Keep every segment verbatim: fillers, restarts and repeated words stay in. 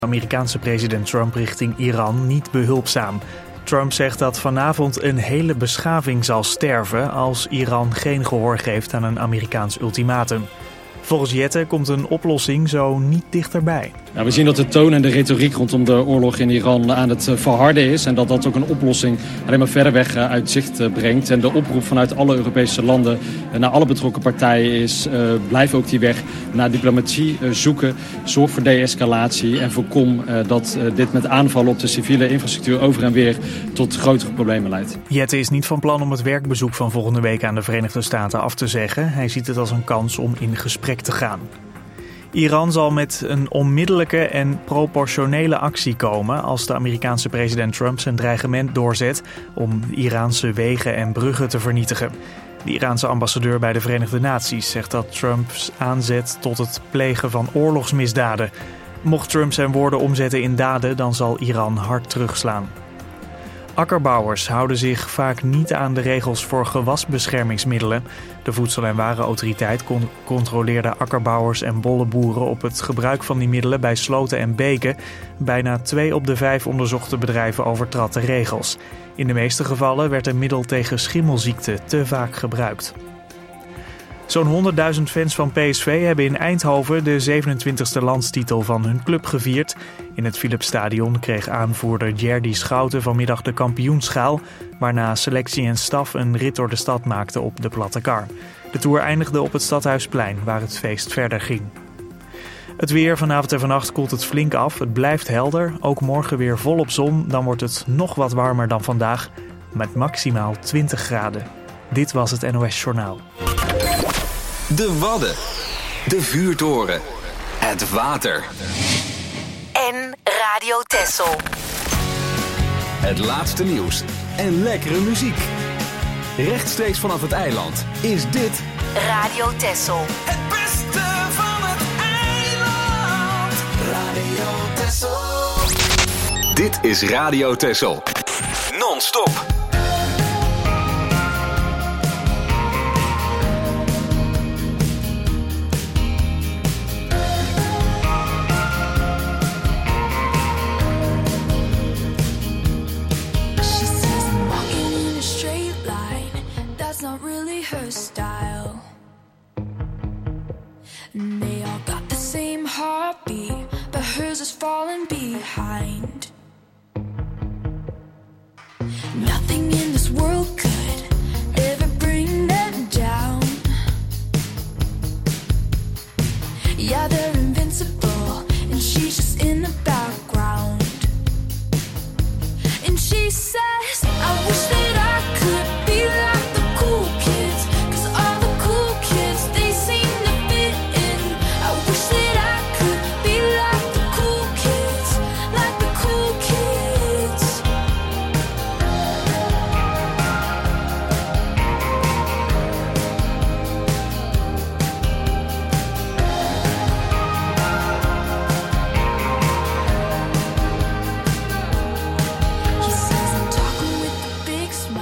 Amerikaanse president Trump richting Iran niet behulpzaam. Trump zegt dat vanavond een hele beschaving zal sterven als Iran geen gehoor geeft aan een Amerikaans ultimatum. Volgens Jette komt een oplossing zo niet dichterbij. Nou, we zien dat de toon en de retoriek rondom de oorlog in Iran aan het verharden is. En dat dat ook een oplossing alleen maar verder weg uit zicht brengt. En de oproep vanuit alle Europese landen naar alle betrokken partijen is... Uh, blijf ook die weg naar diplomatie uh, zoeken. Zorg voor de-escalatie en voorkom uh, dat uh, dit met aanvallen op de civiele infrastructuur over en weer tot grotere problemen leidt. Jette is niet van plan om het werkbezoek van volgende week aan de Verenigde Staten af te zeggen. Hij ziet het als een kans om in gesprek te gaan. Iran zal met een onmiddellijke en proportionele actie komen als de Amerikaanse president Trump zijn dreigement doorzet om Iraanse wegen en bruggen te vernietigen. De Iraanse ambassadeur bij de Verenigde Naties zegt dat Trumps aanzet tot het plegen van oorlogsmisdaden. Mocht Trump zijn woorden omzetten in daden, dan zal Iran hard terugslaan. Akkerbouwers houden zich vaak niet aan de regels voor gewasbeschermingsmiddelen. De Voedsel- en Warenautoriteit con- controleerde akkerbouwers en bollenboeren op het gebruik van die middelen bij sloten en beken. Bijna twee op de vijf onderzochte bedrijven overtrad de regels. In de meeste gevallen werd een middel tegen schimmelziekte te vaak gebruikt. Zo'n honderdduizend fans van P S V hebben in Eindhoven de zevenentwintigste landstitel van hun club gevierd. In het Philipsstadion kreeg aanvoerder Jerdy Schouten vanmiddag de kampioenschaal, waarna selectie en staf een rit door de stad maakten op de platte kar. De tour eindigde op het Stadhuisplein, waar het feest verder ging. Het weer vanavond en vannacht koelt het flink af. Het blijft helder, ook morgen weer volop zon. Dan wordt het nog wat warmer dan vandaag, met maximaal twintig graden. Dit was het N O S Journaal. De Wadden, de vuurtoren, het water en Radio Texel. Het laatste nieuws en lekkere muziek. Rechtstreeks vanaf het eiland is dit Radio Texel. Het beste van het eiland. Radio Texel. Dit is Radio Texel. Non-stop. Not really her style. And they all got the same heartbeat, but hers is falling behind. Nothing in this world could ever bring them down. Yeah, they're invincible, and she's just in the background. And she says, I wish that I could be like cool kids, 'cause all the cool kids, they seem to fit in. I wish that I could be like the cool kids, like the cool kids. He says I'm talking with a big smile.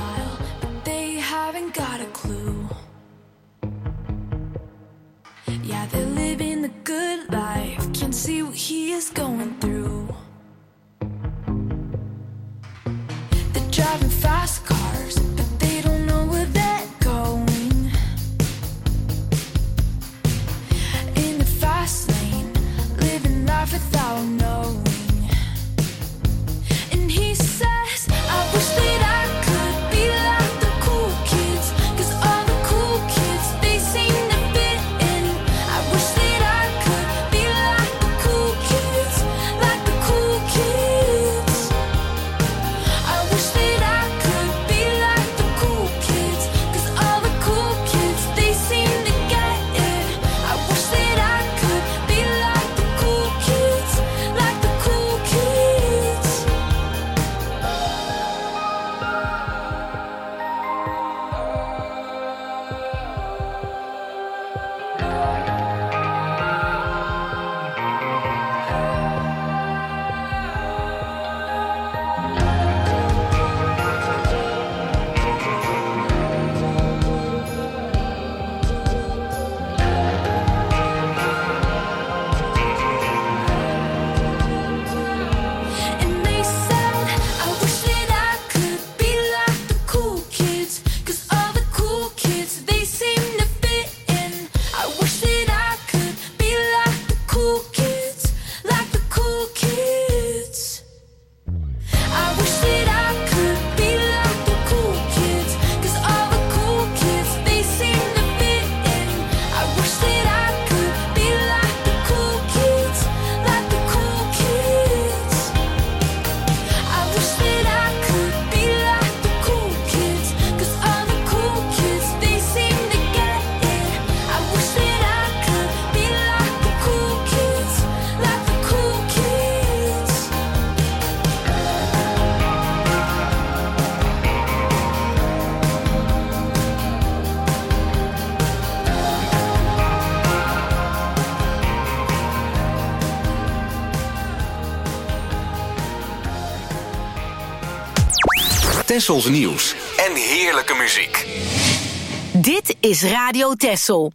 Tessels nieuws en heerlijke muziek. Dit is Radio Tessel.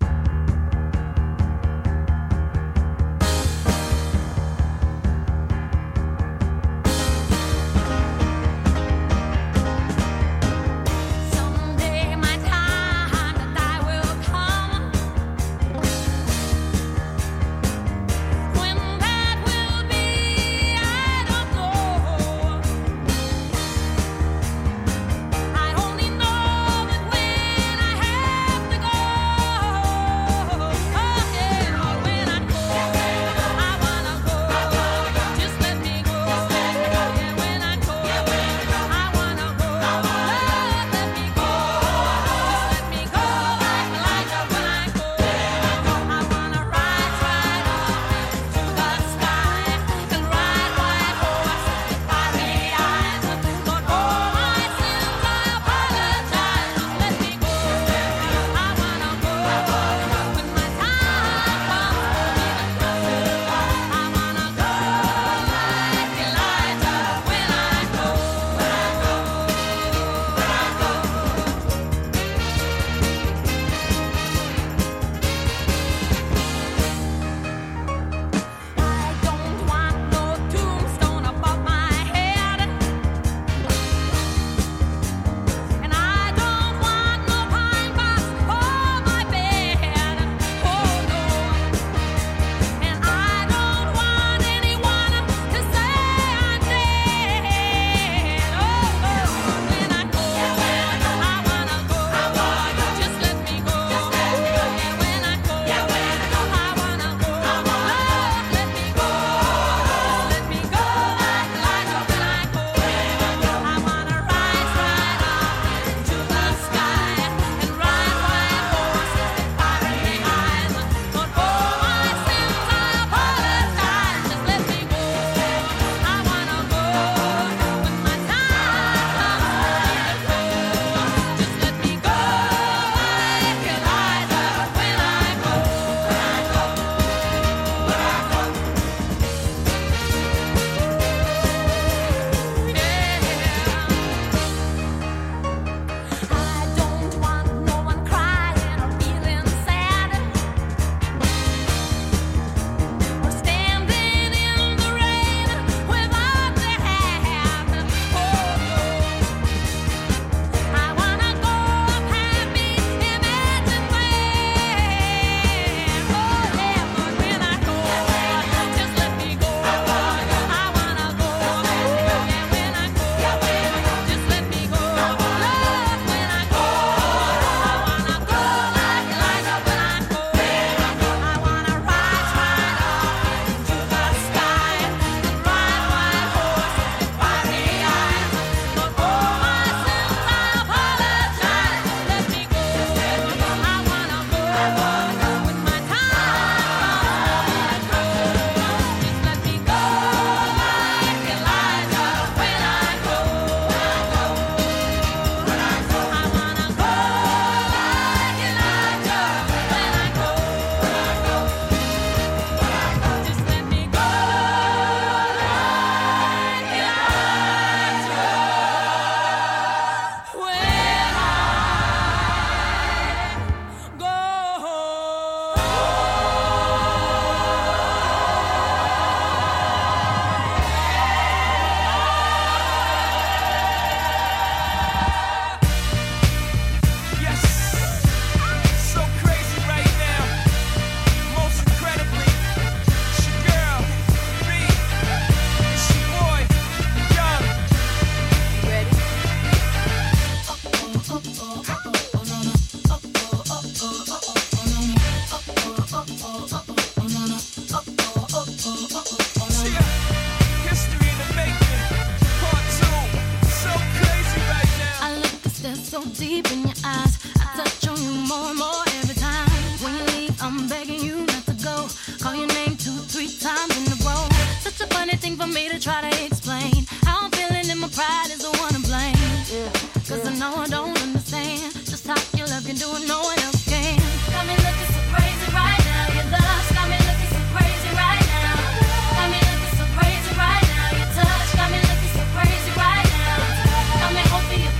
deep in your eyes. I touch on you more and more every time. When you leave, I'm begging you not to go. Call your name two, three times in a row. Such a funny thing for me to try to explain. How I'm feeling and my pride is the one to blame. Yeah, Cause yeah. I know I don't understand just how your love can do it, no one else can. Got me looking so crazy right now. Your love got me looking so crazy right now. Got me looking so crazy right now. Your touch got me looking so crazy right now. Got me hoping you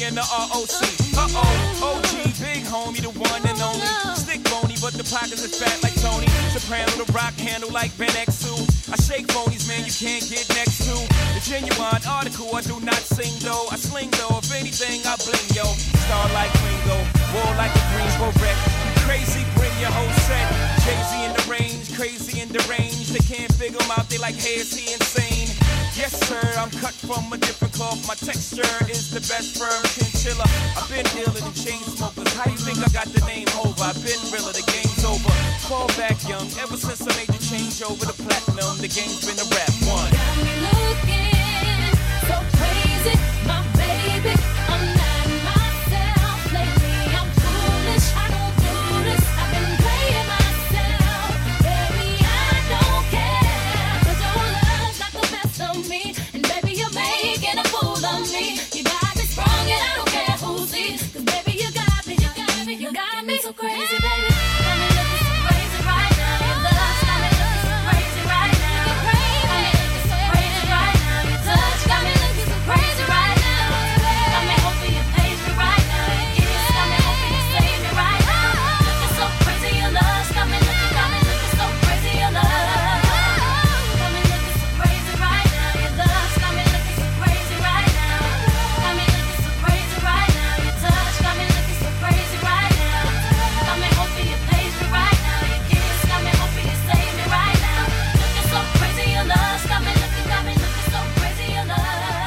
and the R O C. Uh-oh, O G, big homie, the one and only. Stick bony, but the pockets is fat like Tony. Soprano, the rock handle like Ben X two. I shake phonies, man, you can't get next to. The genuine article, I do not sing though. I sling though, if anything, I bling, yo. Star like Ringo, war like a Greensboro wreck. Crazy, bring your whole set. Jay-Z in the range, crazy in the range. They can't figure him out, they like, hey, is he insane? Yes, sir, I'm cut from a different cloth. My texture is the best firm chinchilla. I've been dealing in chain smokers. How you think I got the name over? I've been realer, the game's over. Fall back young, ever since I made the change over to platinum, the game's been a rap one. Got me looking so crazy, my baby. I'm not myself lately. I'm foolish. I don't do this. I've been playing myself, baby. I don't care, 'cause your love's not the best of me, and baby you're making a fool of me. You got me sprung and I don't care who sees, 'cause baby you got me, you got me, you got me so crazy, baby. Got me looking so crazy right now. Your love's got me looking so crazy right now. Got me looking so crazy right now. Your touch got me looking so crazy right now. Got me hoping you page me right now. Your kiss got me hoping you save me right now. Looking so crazy, your love's got me looking, got me looking so crazy, your love. Got me looking so crazy right now. Your love's got me looking so crazy right now. Got me looking so crazy right now. Your touch got me looking so crazy right now. Got me hoping you page me right now. Your kiss got me hoping you save me right now. Looking so crazy, your love's got me looking, got me looking so crazy, your love.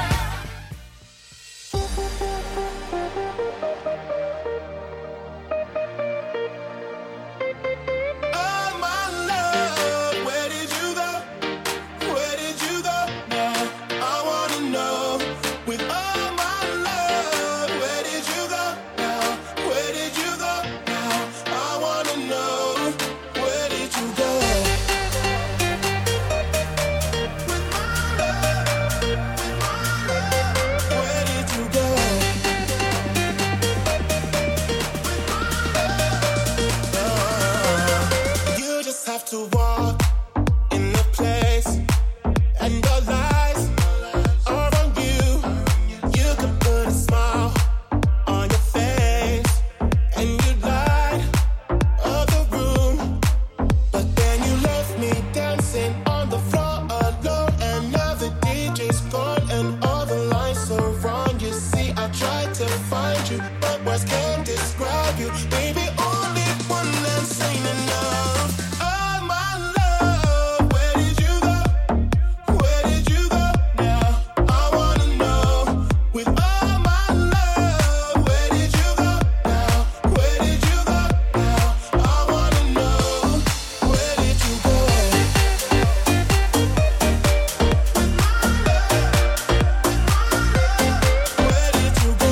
Oh my love, where did you go? Where did you go now? I wanna know. With all my love, where did you go now? Where did you go now? I wanna know. Where did you go? With my love, with my love, where did you go? You just have to walk in the place, and your lies are on you. You could put a smile on your face, and you light up the room. But then you left me dancing on the floor alone, and now the D J's gone, and all the lights are wrong. You see, I tried to find you, but words can't describe you. Baby, only one that's ain't enough. Oh my love, where did you go? Where did you go now? I wanna know. With all my love, where did you go now? Where did you go now? I wanna know. Where did you go? Where did you go?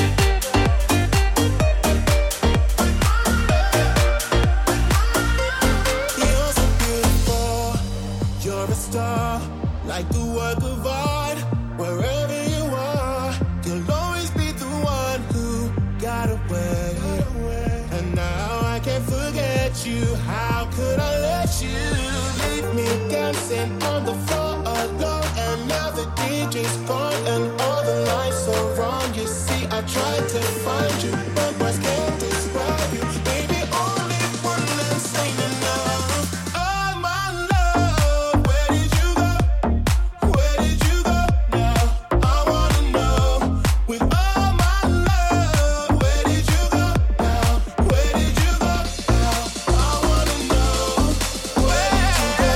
You're so beautiful, you're a star, like a work of art. Wherever you are, you'll always be the one who got away. And now I can't forget you. How could I let you leave me dancing on the floor alone? And now the D J's gone, and all the lights are wrong. You see, I tried to find you, but words can't describe you. Baby, only one that's ain't enough. Oh my love, where did you go? Where did you go now? I wanna know. With all my love, where did you go now? Where did you go now? I wanna know. Where did you go?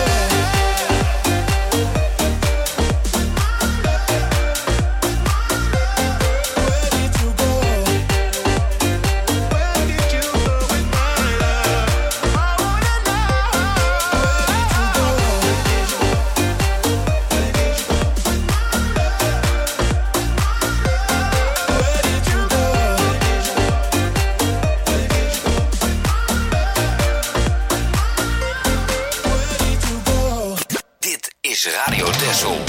Where did you go? Where did you go with my love? I wanna know. Where did you go? Where did you go? Where did you go? Where did you go? Dit is Radio Texel.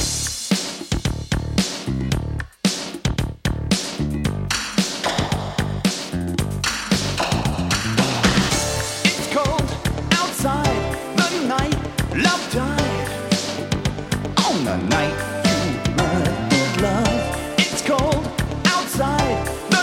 It's cold outside, the night love died. On the night you murdered love. It's cold outside, the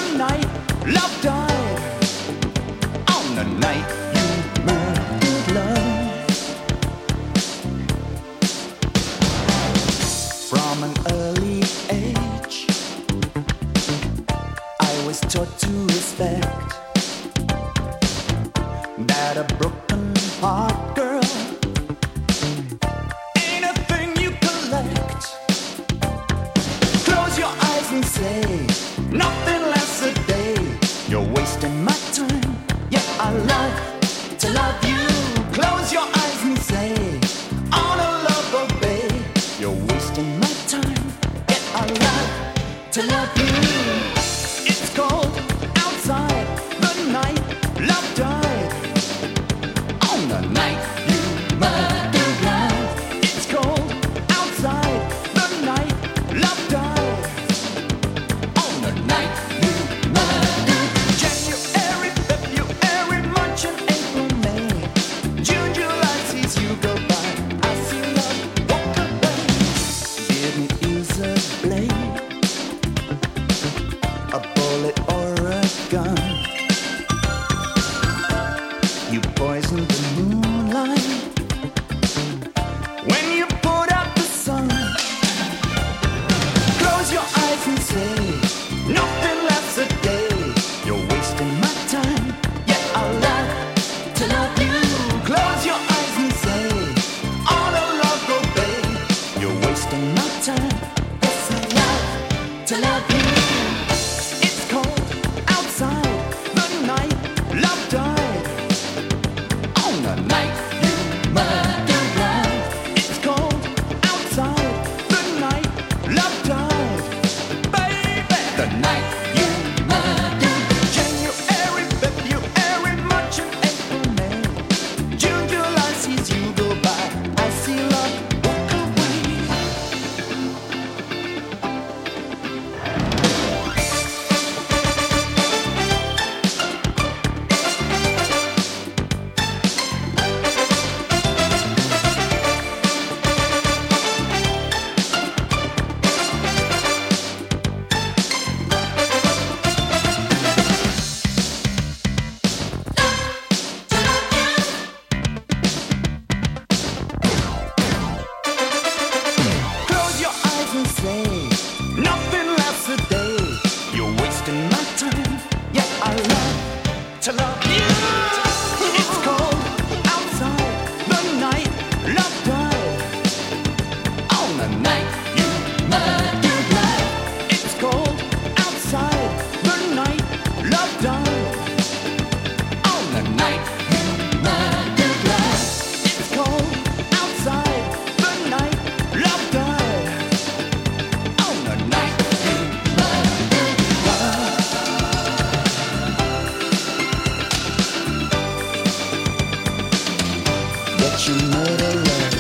Yet you murder love.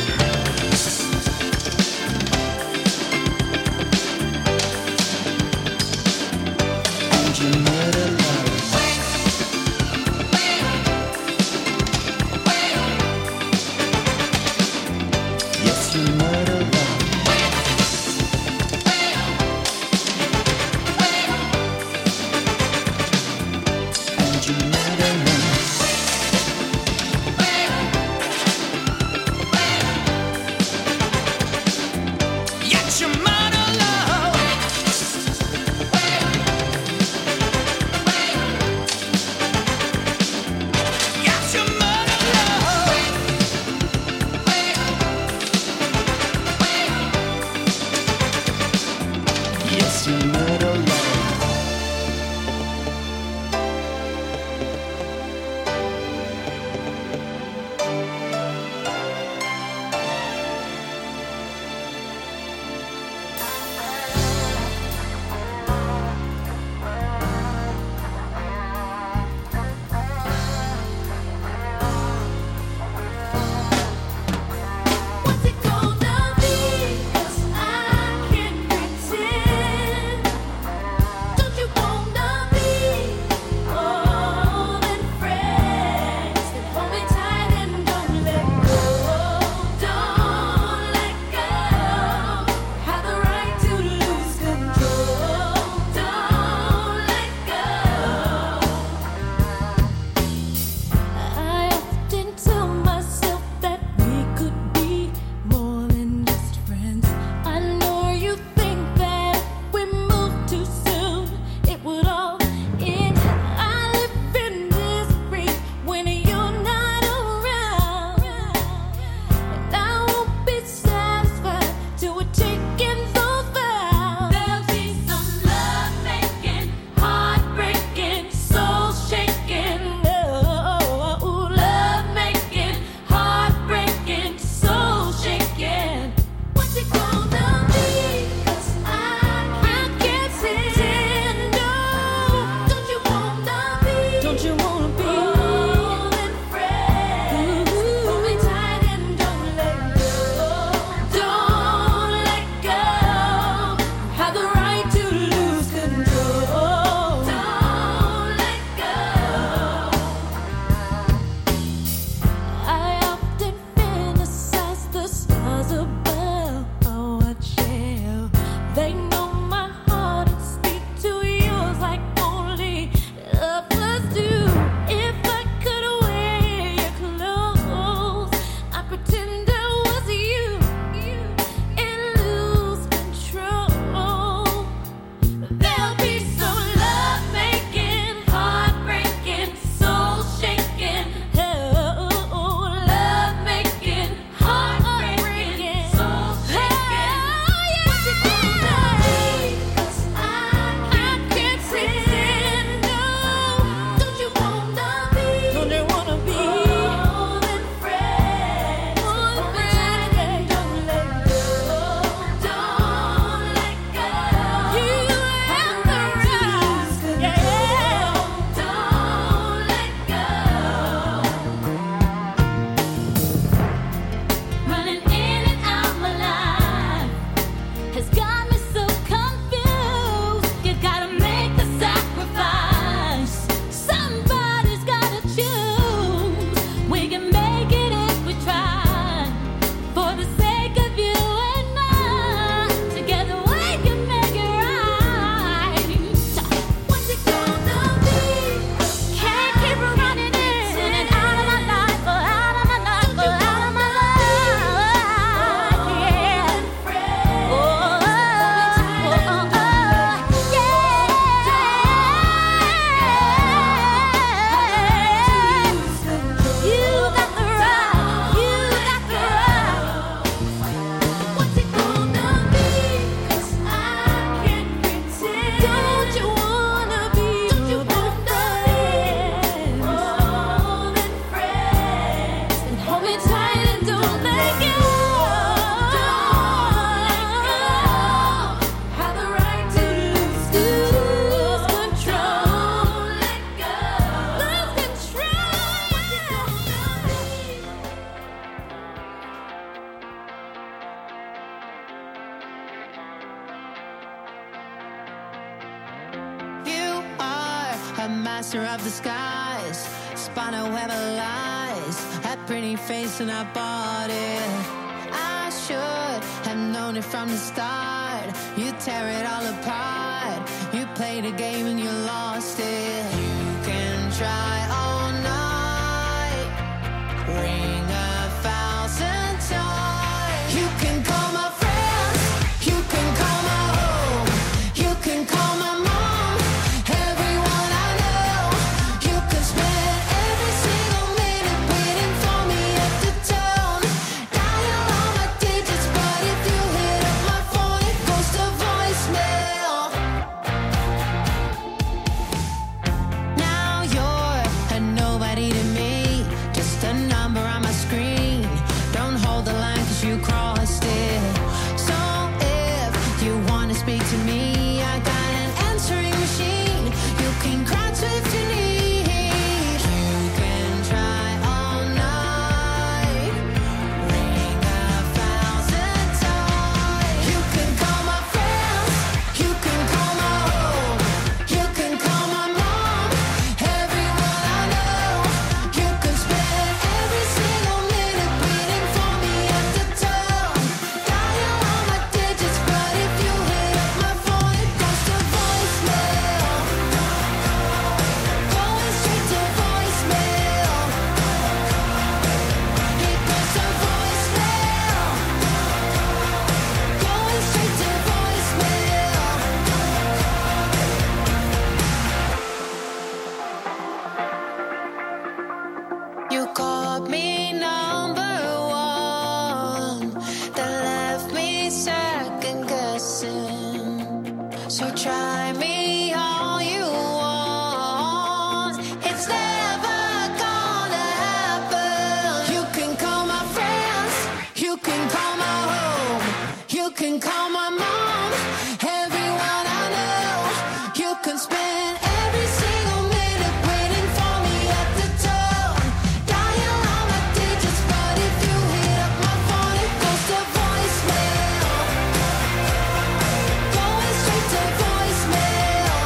And you murder love. Yes, you murder love. And you murder love. Yet you murder love. Yet you murder love. Yes, you murder love. What's it gonna be? 'Cause I can't pretend. Don't you wanna be more than friends? Then hold me tight and don't let go. Don't let go. Have the right to lose control. Don't let go. I often tell myself that we could be more than just friends. I know you think that if we move too soon, it would all end. I live in misery when you're not around, and I won't be satisfied till we're taking those vows. There'll be some love making, heartbreaking, soul shaking. Oh, love making, heartbreaking, soul shaking. What's it gonna be? 'Cause I can't pretend. No, don't you wanna be? Don't you wanna be more than friends? Hold me tight and don't let go. Don't let go. Have the right to lose control. Don't let go. I often fantasize the stars above. Oh, I shall. They know my heart and speak to yours like only lovers do. If I could wear your clothes, I pretend I was you and lose control. There'll be some love making, heartbreaking, soul shaking. Oh, love making, heartbreaking, soul shaking. What's it gonna be? 'Cause I can't pretend. No, don't you wanna be? Don't you wanna be more than friends? Hold me tight and don't let go. Don't let go. You have the right. Yeah. Don't let go. Running in and out my life has got me so confused. You gotta make the sacrifice. Somebody's gotta choose. We can make it if we try. For the sake of you and I, together we can make it right. What's it gonna be? Can't keep running in and out of my life, or out of my life, or out of my life. Yeah. Oh, oh, oh, oh, yeah. You got the right. You got the right. What's it gonna be? 'Cause I can't pretend. Don't you wanna be? Don't you wanna be more than friends? And hold me tight and don't let go. Don't let go. Have the right to lose control. Let go. Lose control. What's it gonna be? master of the skies. Spun a web of lies. That pretty face and I bought it. I should have known it from the start. You tear it all apart. You played a game and you lost it. You can try all night. Ring a thousand times. You can call my friends. You can call my home. You can call my mom. Everyone I know. You can spend every single minute waiting for me at the town. Dial all my digits, but if you hit up my phone, it goes to voicemail. Now you're a nobody to me, just a number on my screen. Don't hold the line 'cause you crossed it. So if you wanna speak to me, I got an answering machine. You can cry to if you need. You can try all night. Ring a thousand times. You can call my friends. You can call my home. You can call my mom. Everyone I know. You can spend every single minute waiting for me at the town. Dial all my digits, but if you hit up my phone, it goes to voicemail. Going straight to voicemail. It goes to voicemail. Going straight to voicemail. You called me number one, that left me second guessing. So try me all you want, it's never gonna happen. You can call my friends, you can call my home, you can call my mom, everyone I know. You can spend every single minute waiting for me at the town. Dial all my digits, but if you hit up my phone, it goes to voicemail. Going straight to voicemail.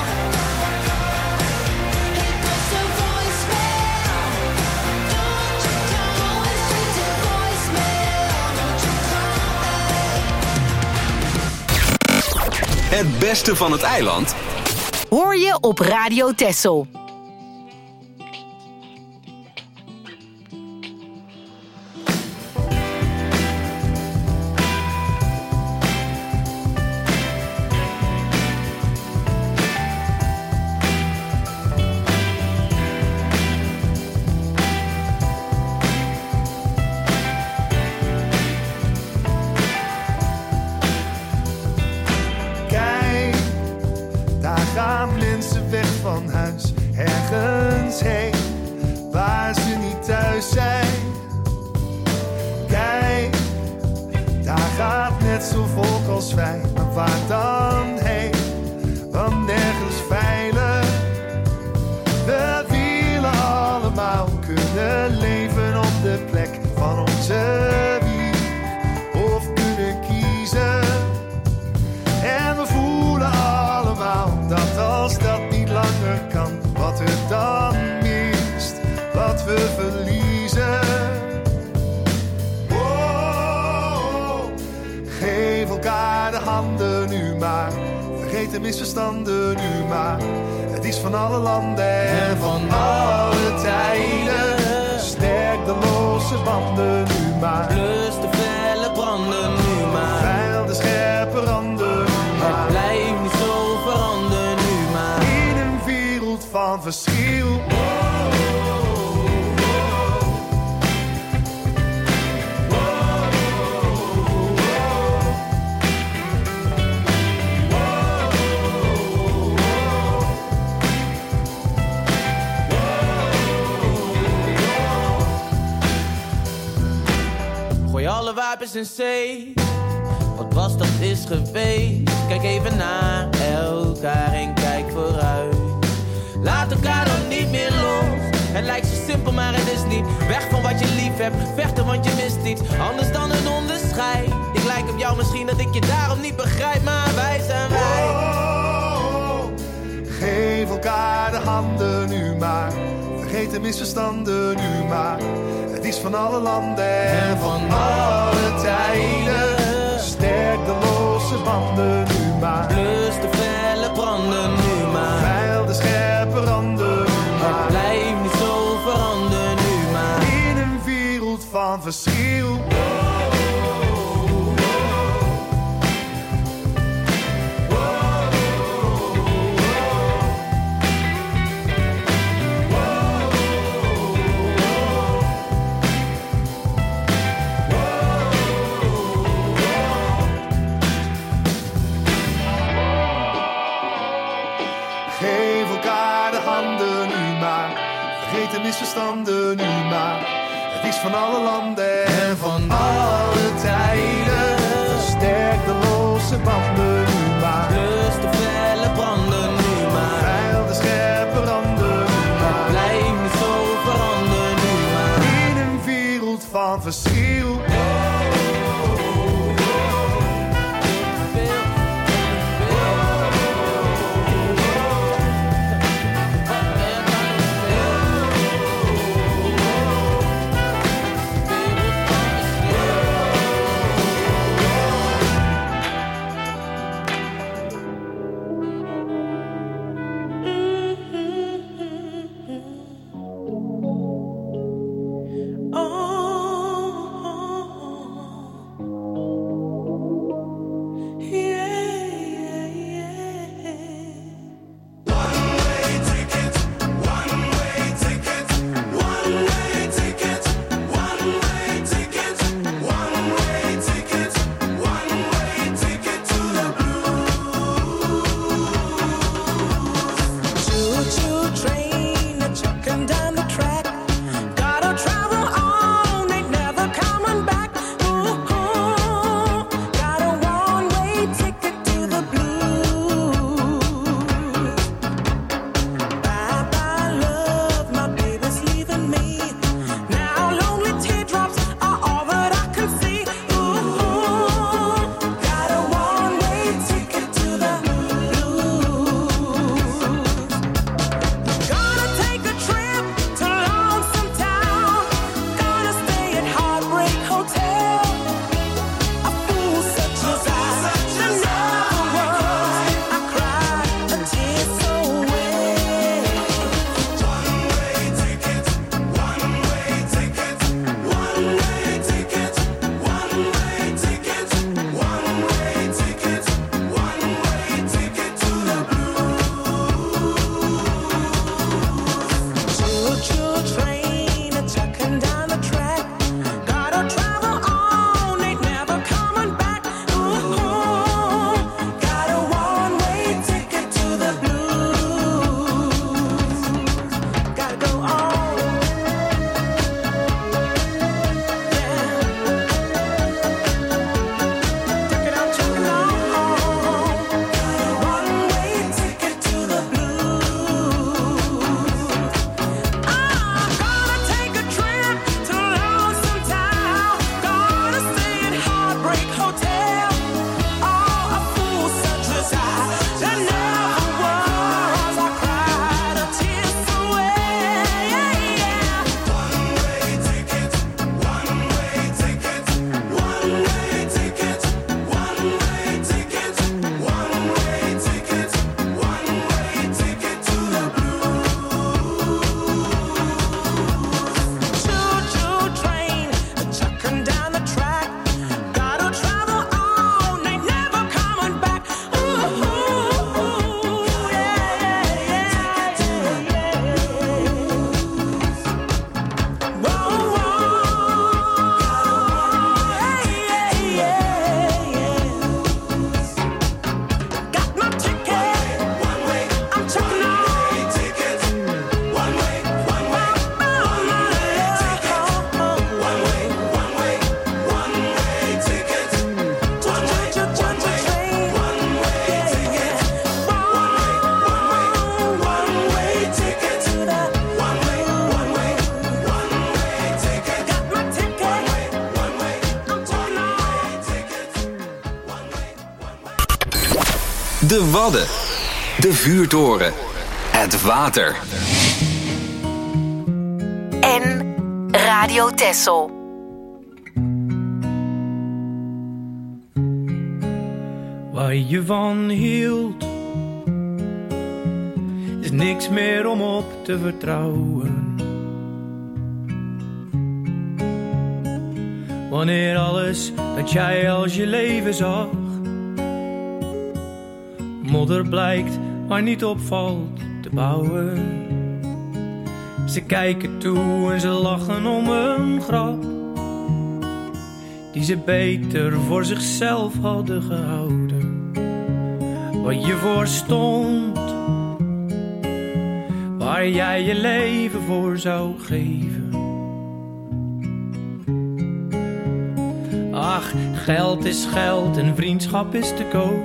It goes to voicemail. Don't you call it straight to voicemail. Don't you call it. Het beste van het eiland Hoor je op Radio Texel. Kijk, daar gaan mensen weg van huis, ergens heen, waar ze niet thuis zijn. Kijk, daar gaat net zo volk als wij, maar waar dan heen? Want nergens veilig. We willen allemaal kunnen leven op de plek van onze wieg, of kunnen kiezen. En we voelen allemaal dat als dat niet langer kan, wat er dan mist, wat we verliezen. Oh, geef elkaar de handen nu maar, vergeet de misverstanden nu maar. Het is van alle landen en van alle tijden. Sterk de losse banden nu maar. Plus de felle branden nu maar. Veil de scherpe randen nu maar. Het blijft niet zo veranderen nu maar. In een wereld van verschil. Gooi alle wapens in zee. Wat was dat is geweest. Kijk even naar elkaar en kijk vooruit. Laat elkaar dan niet meer los. Het lijkt zo simpel, maar het is niet. Weg van wat je lief hebt, vechten want je mist iets. Anders dan een onderscheid. Ik lijk op jou misschien dat ik je daarom niet begrijp, maar wij zijn wij. Oh, Geef elkaar de handen nu maar. Vergeet de misverstanden nu maar. Het is van alle landen en van alle tijden. Sterk de losse banden nu maar. Blus de felle branden nu maar. Veil de scherpe randen nu maar. Het blijft niet zo veranderen nu maar. In een wereld van verschil. Misverstanden nu maar. Het is van alle landen en van alle tijden. Sterk de losse banden nu maar. Blus de felle branden nu maar. Veil de scherpe randen nu maar. Het blijft niet zo veranderen nu maar. In een wereld van verschil. De Wadden. De Vuurtoren. Het water. En Radio Texel. Waar je van hield, is niks meer om op te vertrouwen. Wanneer alles dat jij als je leven zag, modder blijkt maar niet opvalt te bouwen. Ze kijken toe en ze lachen om een grap die ze beter voor zichzelf hadden gehouden. Wat je voor stond, waar jij je leven voor zou geven. Ach, geld is geld en vriendschap is te koop.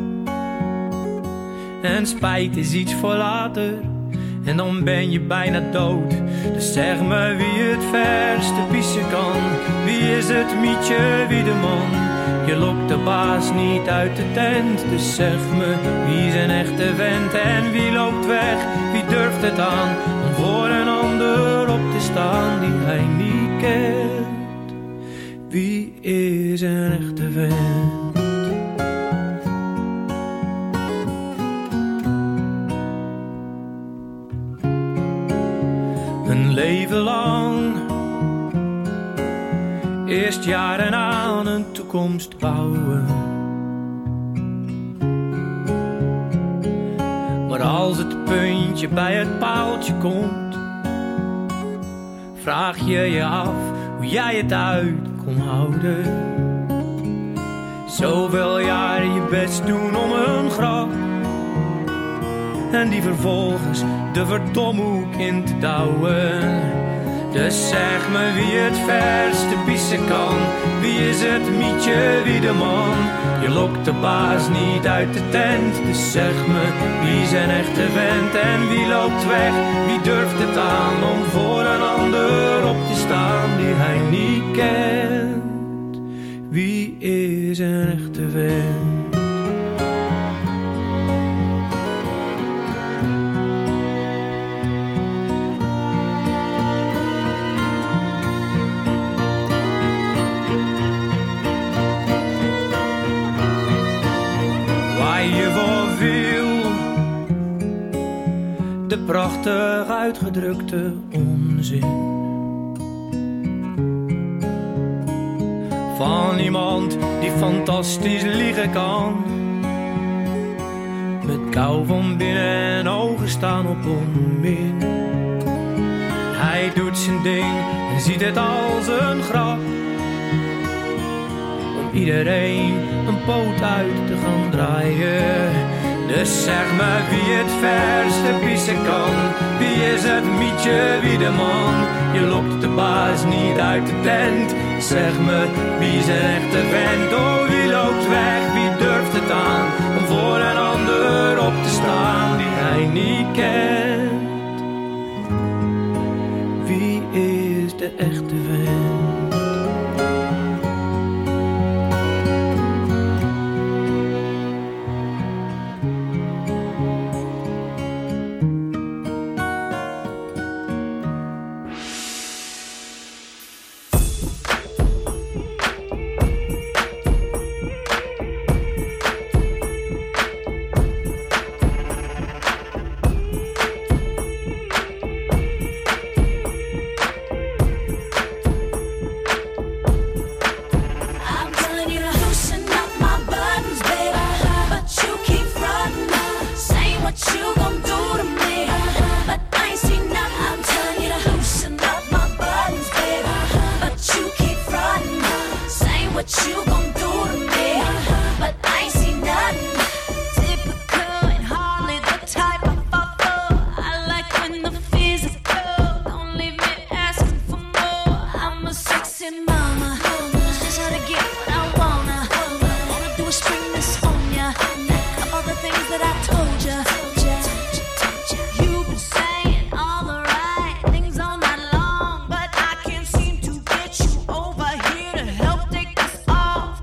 En spijt is iets voor later, en dan ben je bijna dood. Dus zeg me wie het verste pissen kan. Wie is het mietje, wie de man? Je lokt de baas niet uit de tent. Dus zeg me wie is een echte vent en wie loopt weg? Wie durft het aan om voor een ander op te staan die hij niet kent? Wie is een echte vent? Een leven lang, eerst jaren aan een toekomst bouwen. Maar als het puntje bij het paaltje komt, vraag je je af hoe jij het uit kon houden. Zoveel jaren je best doen om een grap, en die vervolgens de verdomhoek in te douwen. Dus zeg me wie het verste pissen kan. Wie is het mietje, wie de man? Je lokt de baas niet uit de tent. Dus zeg me wie is een echte vent en wie loopt weg? Wie durft het aan om voor een ander op te staan die hij niet kent? Wie is een echte vent? De prachtig uitgedrukte onzin van iemand die fantastisch liegen kan, met kou van binnen en ogen staan op onmin. Hij doet zijn ding en ziet het als een grap, om iedereen een poot uit te gaan draaien. Dus zeg me wie het verste pissen kan. Wie is het mietje, wie de man? Je lokt de baas niet uit de tent. Zeg me wie is een echte vent? Oh, wie loopt weg, wie durft het aan om voor een ander op te staan die hij niet kent? Wie is de echte vent? All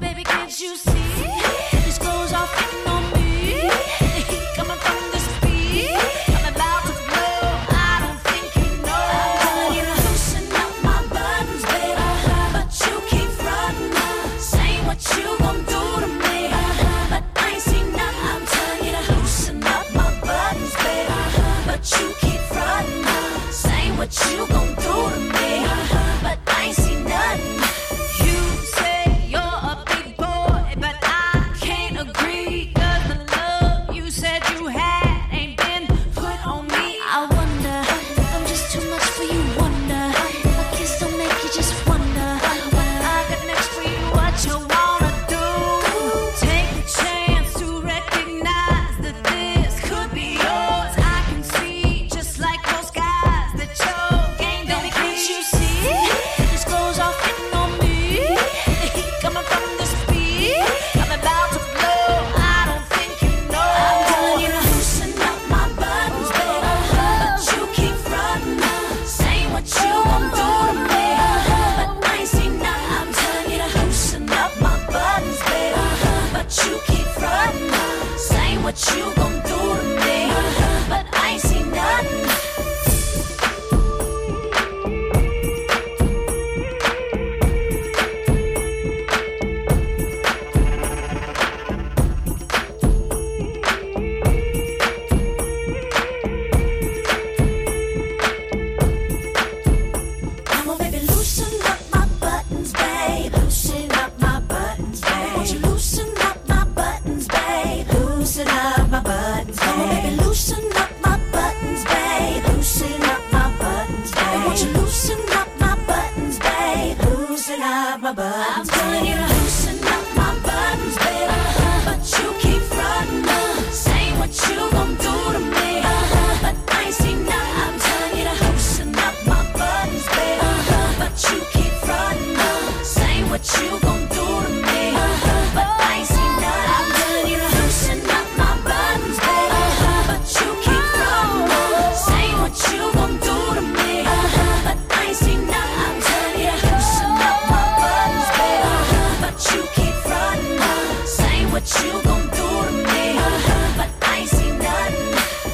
buttons. I'm telling you to loosen up my buttons, baby. Uh-huh. But you keep frontin', uh, saying what you gon' do to me. Uh-huh. But I ain't seen nothing. I'm telling you to loosen up my buttons, baby. Uh-huh. But you keep frontin', uh, saying what you gon' do to me. Uh-huh. But I ain't seen nothing. I'm telling you to loosen up my buttons, baby. Uh-huh. But you keep frontin', uh, saying what you gon' do to me. Uh-huh. But I ain't seen nothing. I'm telling you to loosen up my buttons, baby. Uh-huh. But you keep frontin', uh, saying what you gon' do to me. Uh-huh. But I ain't seen nothing.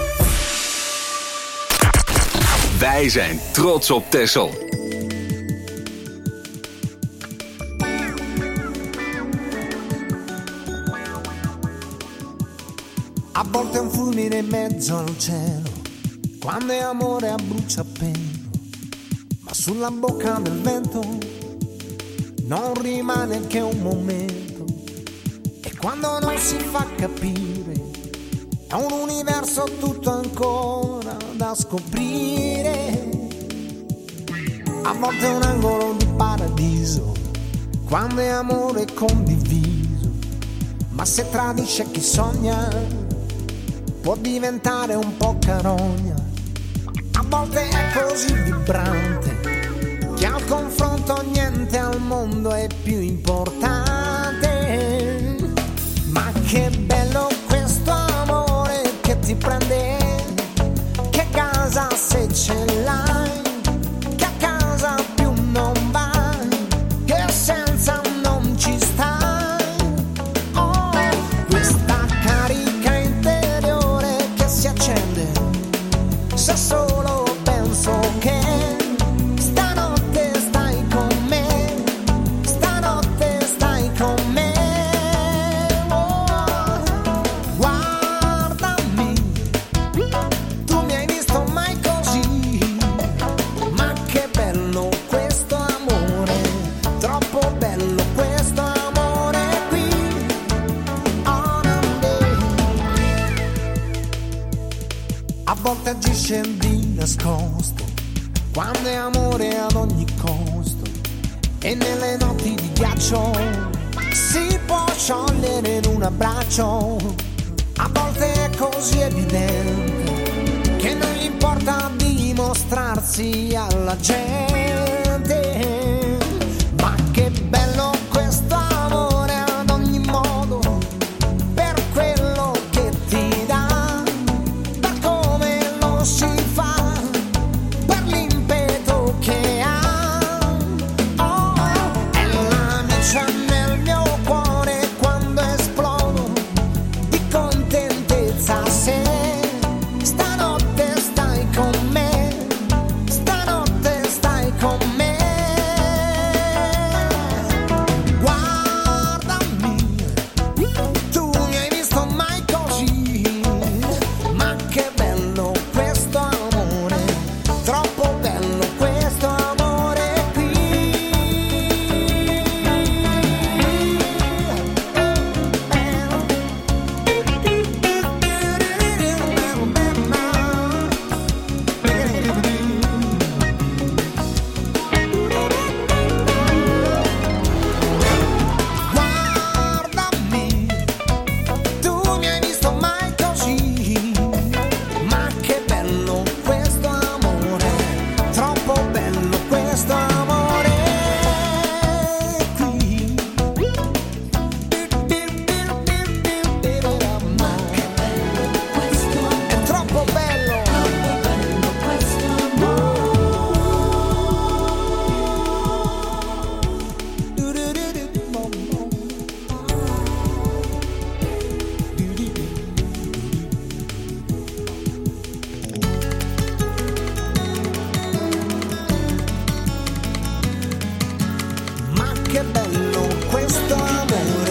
Wij zijn trots op Texel. A volte è un fulmine in mezzo al cielo, quando è amore a bruciapelo, ma sulla bocca del vento non rimane che un momento. E quando non si fa capire, è un universo tutto ancora da scoprire. A volte è un angolo di paradiso, quando è amore condiviso, ma se tradisce chi sogna può diventare un po' carogna. A volte è così vibrante che al confronto niente al mondo è più importante. Ma che bello questo amore che ti prende, che casa se ce l'hai, che a casa più non vai, che senza non ci stai. Oh, questa carica interiore che si accende se solo penso che stanotte stai con me, stanotte stai con me. Oh, guardami, tu mi hai visto mai così, ma che bello questo amore, troppo bello questo amore qui. Oh, a volte agisce di nascosto, quando è amore ad ogni costo, e nelle notti di ghiaccio si può sciogliere in un abbraccio. A volte è così evidente che non gli importa dimostrarsi alla gente. Ma che bello questo amore ad ogni modo, per quello che ti dà, per come lo si fa, per l'impeto che ha. Oh, è la miccia nel mio cuore quando esplodo di contentezza se stanotte stai con me, stanotte stai con me. Guardami, tu mi hai visto mai così, ma che bello questo amore, troppo bello questo amore qui. Guardami, tu mi hai visto mai così, ma che bello questo amore, troppo bello questo amore qui. Ma che bello questo amore, è troppo bello, troppo bello questo amore. Ma che bello questo amore.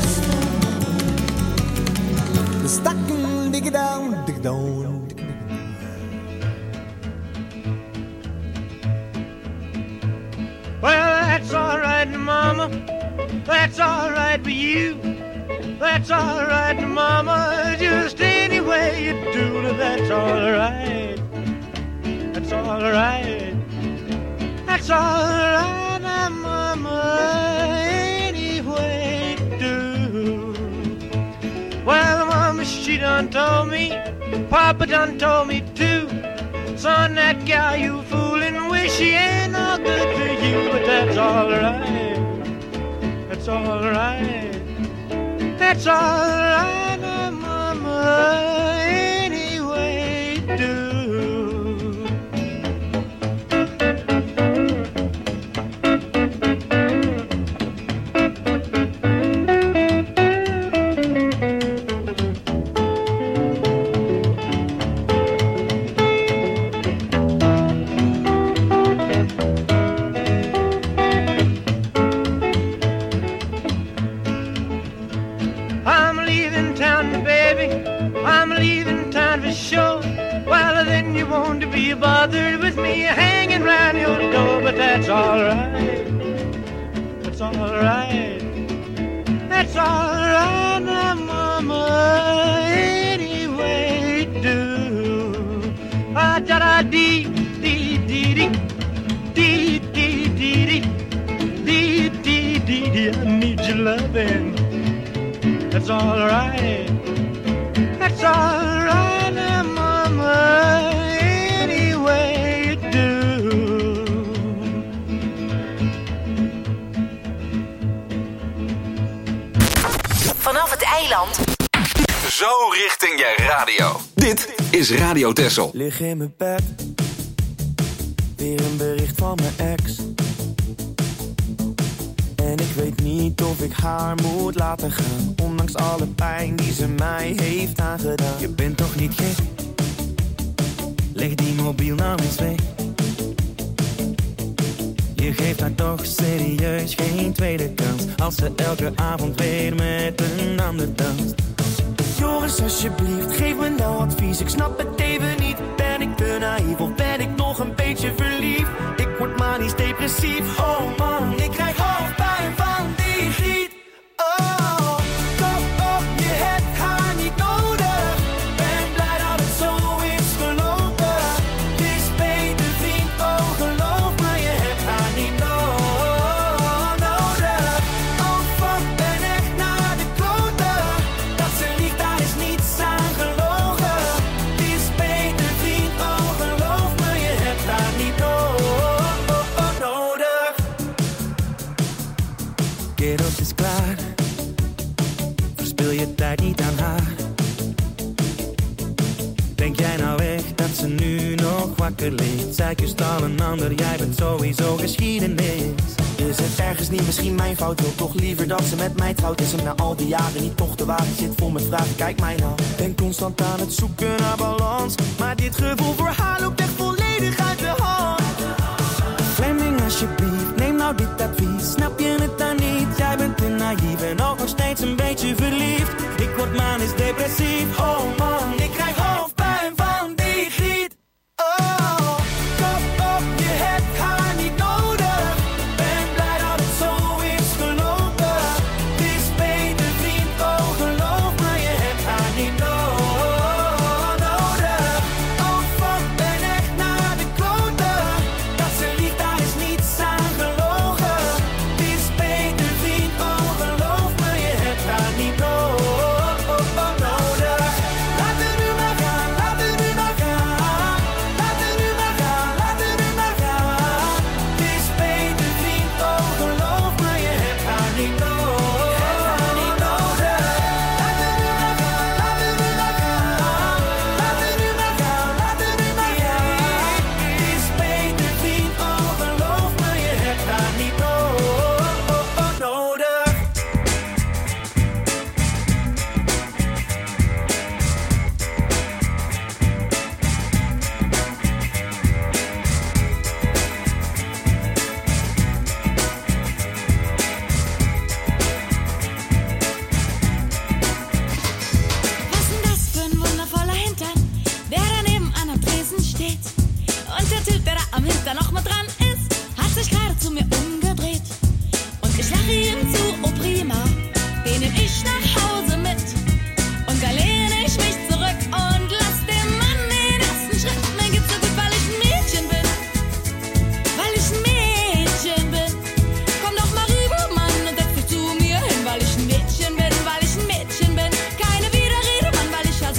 Stacking dig down, dig down, dig down. Well, that's all right, Mama. That's all right with you. That's all right, Mama. Just any way you do it, that's all right. That's all right. That's all right, Mama. She done told me, Papa done told me too. Son, that gal you foolin' with, she ain't no good to you. But that's alright, that's alright, that's alright, uh, Mama, anyway do. Want to be bothered with me hanging round your door, but that's alright, that's alright, that's alright, now, Mama, anyway do. Ah, da da dee dee dee dee dee dee dee dee dee dee dee. I need your loving. That's alright, that's alright, now, Mama. Vanaf het eiland. Zo richting je radio. Dit is Radio Texel. Lig in mijn bed. Weer een bericht van mijn ex. En ik weet niet of ik haar moet laten gaan. Ondanks alle pijn die ze mij heeft aangedaan. Je bent toch niet gek? Leg die mobiel nou eens weg. Je geeft haar toch serieus geen tweede kans. Als ze elke avond weer met een ander danst. Joris, alsjeblieft, geef me nou advies. Ik snap het even niet. Ben ik te naïef of ben ik nog een beetje verliefd? Ik word manisch depressief. Oh man, ik krijg hoofdpijn van die griet. Oh, top op, je hebt haar niet nodig. Ben blij dat het zo is gelopen. Het is beter vriend, oh geloof me, je hebt haar niet no- nodig. Oh fuck, ben echt naar de kloten. Dat ze liegt, daar is niets aan gelogen. Het is beter vriend, oh geloof me, je hebt haar niet no- nodig. Kerels is klaar. Verspil je tijd niet aan haar. Denk jij nou echt dat ze nu nog wakker ligt? Zij kust al een ander, jij bent sowieso geschiedenis. Is het ergens niet misschien mijn fout? Wil toch liever dat ze met mij trouwt? Is hem na al die jaren niet toch de waarheid? Zit vol met vragen, kijk mij nou. Ben constant aan het zoeken naar balans. Maar dit gevoel voor haar loopt echt volledig uit de hand. Fleming, alsjeblieft, neem nou dit advies. Snap je het dan niet? Jij bent te naïef en ook nog steeds een beetje verliefd. Ik word manisch depressief. Oh man, ik krijg hoofdpijn van die griet. Oh, kop op, je hebt haar niet nodig. Ben blij dat het zo is gelopen. Het is beter vriend, oh geloof me, je hebt haar niet no- nodig. Oh fuck, ben echt naar de kloten. Dat ze liegt, daar is niets aan gelogen. Het is beter vriend, oh geloof me, je hebt haar niet no- nodig. Laat het nu maar gaan, laat het nu maar gaan. Laat het nu maar gaan, laat het nu maar gaan. Het is beter vriend, oh geloof me, je hebt haar niet no- niet nodig. Laat het nu maar gaan, laat het nu maar gaan. Laat het nu maar gaan, laat het nu maar gaan. Het is beter vriend, oh geloof me, je hebt haar niet no- nodig. Was denn das für ein wundervoller Hintern, der da nebenan am Tresen steht? Und der Typ, der da am Hintern noch mal dran ist, hat sich gerade zu mir umgedreht. Und ich lache ihm zu, oh prima, den nehm ich nach Hause mit. Und da lehne ich mich zurück und lass dem Mann den ersten Schritt. Mir geht's so gut, weil ich ein Mädchen bin. Weil ich ein Mädchen bin. Komm doch mal rüber, Mann, und setz dich zu mir hin. Weil ich ein Mädchen bin, weil ich ein Mädchen bin. Keine Widerrede, Mann, weil ich ja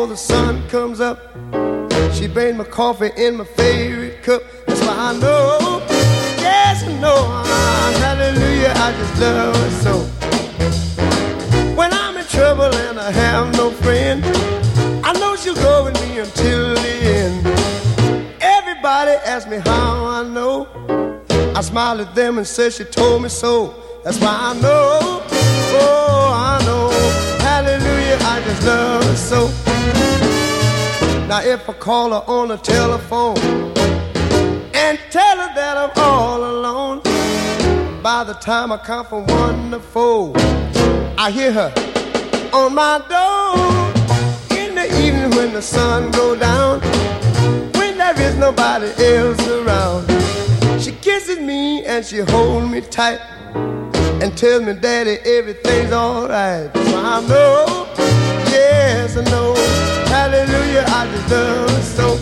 the sun comes up. She brings my coffee in my favorite cup. That's why I know, yes I know, ah, hallelujah, I just love her so. When I'm in trouble and I have no friend, I know she'll go with me until the end. Everybody asks me how I know. I smile at them and say she told me so. That's why I know, oh I know, hallelujah, I just love her so. Now if I call her on the telephone and tell her that I'm all alone, by the time I count from one to four, I hear her on my door. In the evening when the sun goes down, when there is nobody else around, she kisses me and she holds me tight and tells me, Daddy, everything's alright. So I know, yes I know, hallelujah, I just love her so.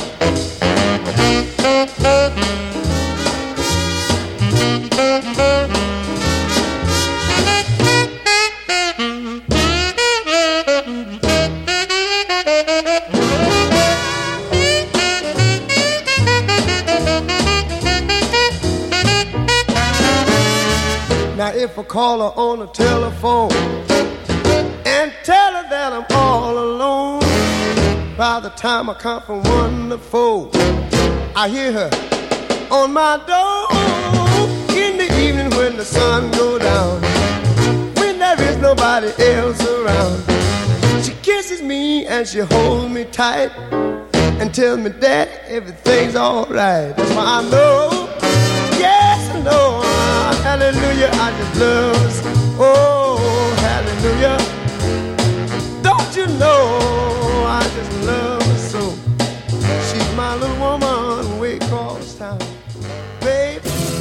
Now if I call her on the telephone and tell her that I'm all alone, by the time I count from one to four, I hear her on my door. In the evening when the sun goes down, when there is nobody else around, she kisses me and she holds me tight and tells me that everything's alright. That's why I know, yes I know, hallelujah, I just love her. Oh, hallelujah. Don't you know, I just love her so. She's my little woman way across town, baby.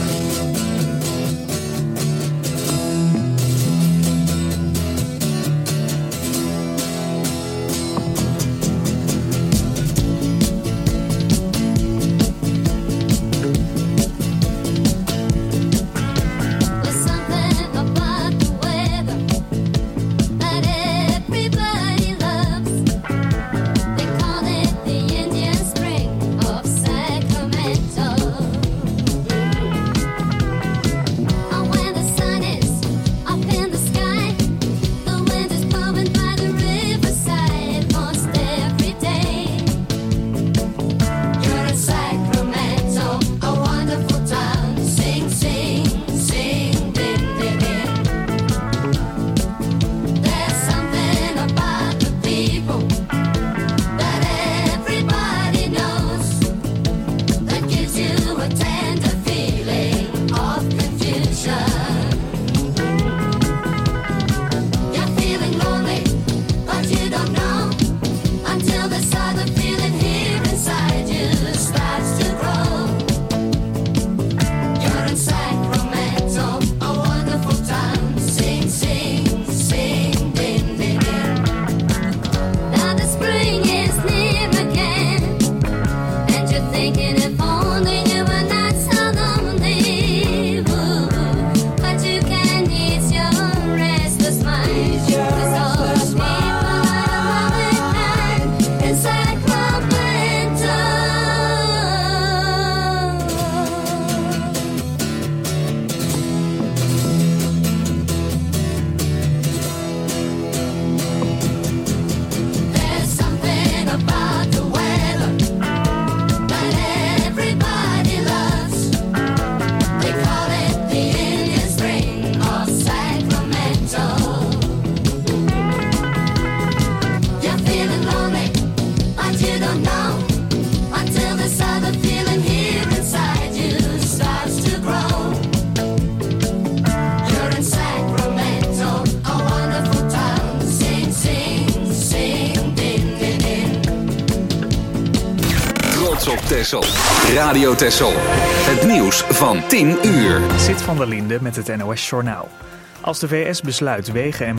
Texel. Radio Texel. Het nieuws van tien uur. Zit van der Linde met het N O S Journaal. Als de V S besluit wegen en